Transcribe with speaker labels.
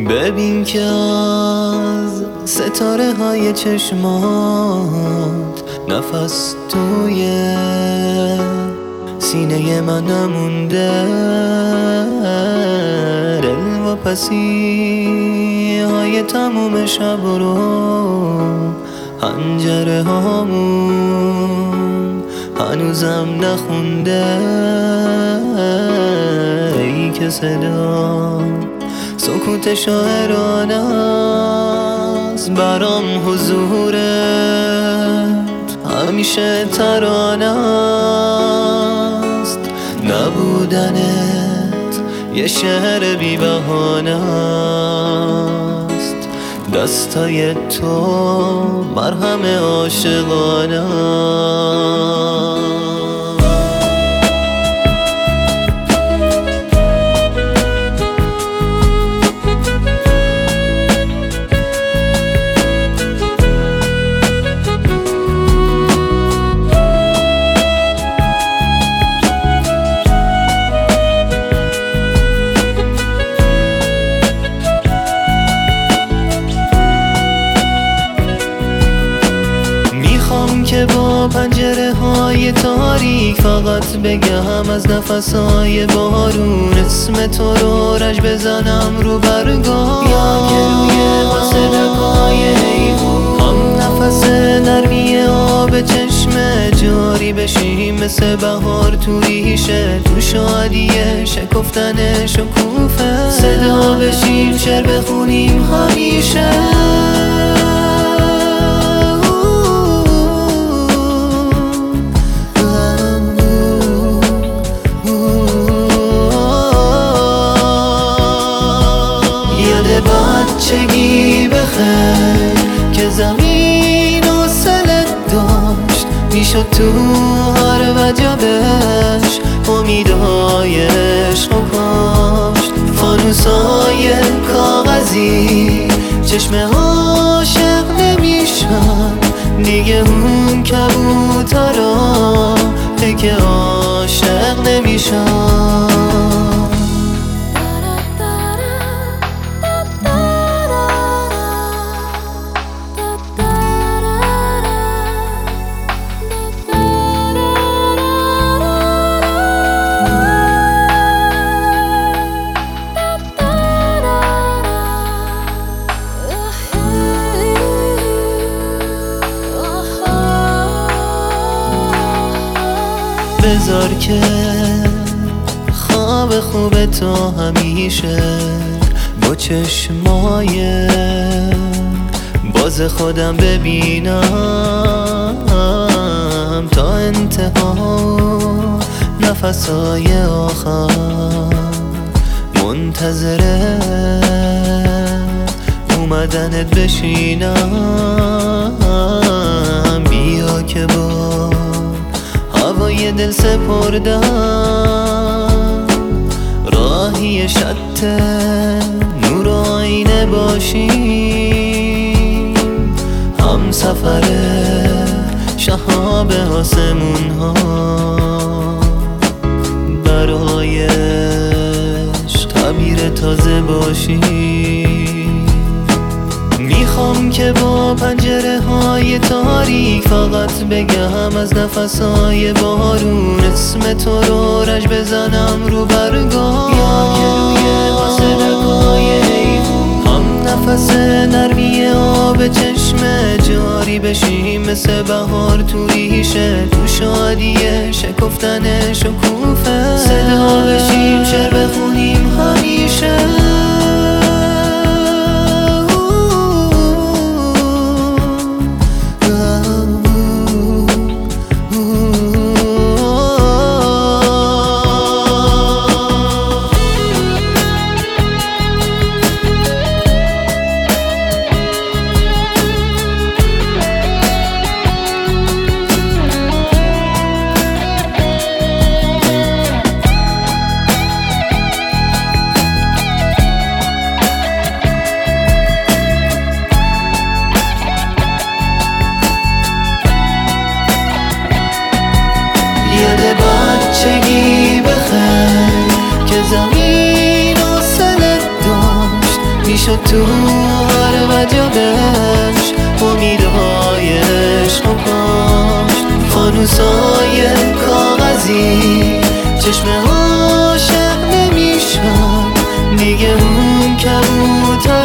Speaker 1: ببین که از ستاره های چشمات نفس توی سینه من نمونده. دل و پسی های تموم شب رو پنجره هامون هنوزم نخونده. ای که صدا سکوت شاعرانه است، برام حضورت همیشه ترانه است. نبودنت یه شعر بی بهانه است. دستای تو مرهم عاشقانه است. که با پنجره های تاریک فقط بگم از نفس های بارون اسم تو رو رج بزنم رو برگاه، یا که روی قصدک های حیوان هم نفس نرمی آب چشم جاری بشیم مثل بهار تو ریشه، تو شادیه شکفتن شکوفه صدا بشیم شعر بخونیم همیشه. بچگی بخیر که زمین و سلت داشت، میشد تو هر وجبش امیدهای عشق و کاشت. فانوسای کاغذی چشم عاشق نمیشن دیگه، اون کبوترا که عاشق نمیشن. بذار که خواب خوب تو همیشه با چشمای باز خودم ببینم تا انتها نفسای آخر. منتظره اومدنت بشینم، بیا که با هوای دل سپردم راهی شط نور و آینه باشیم، هم سفر شهاب آسمون ها برای عشق تعبیر تازه باشیم. میخوام که با پنجره های تاریک فقط بگم از نفس های بارون اسم تو رو رج بزنم رو برگاه، یا که روی قصدک های حیوان هم نفس نرمی آب چشم جاری بشیم مثل بهار تو ریشه، تو شادیه شکفتن شکوفه صدا بشیم شعر بخونیم همیشه. تو هر وجبش امیدهای عشق و کاشت. فانوسای کاغذی چشم عاشق نمیشن دیگه، اون کبوتر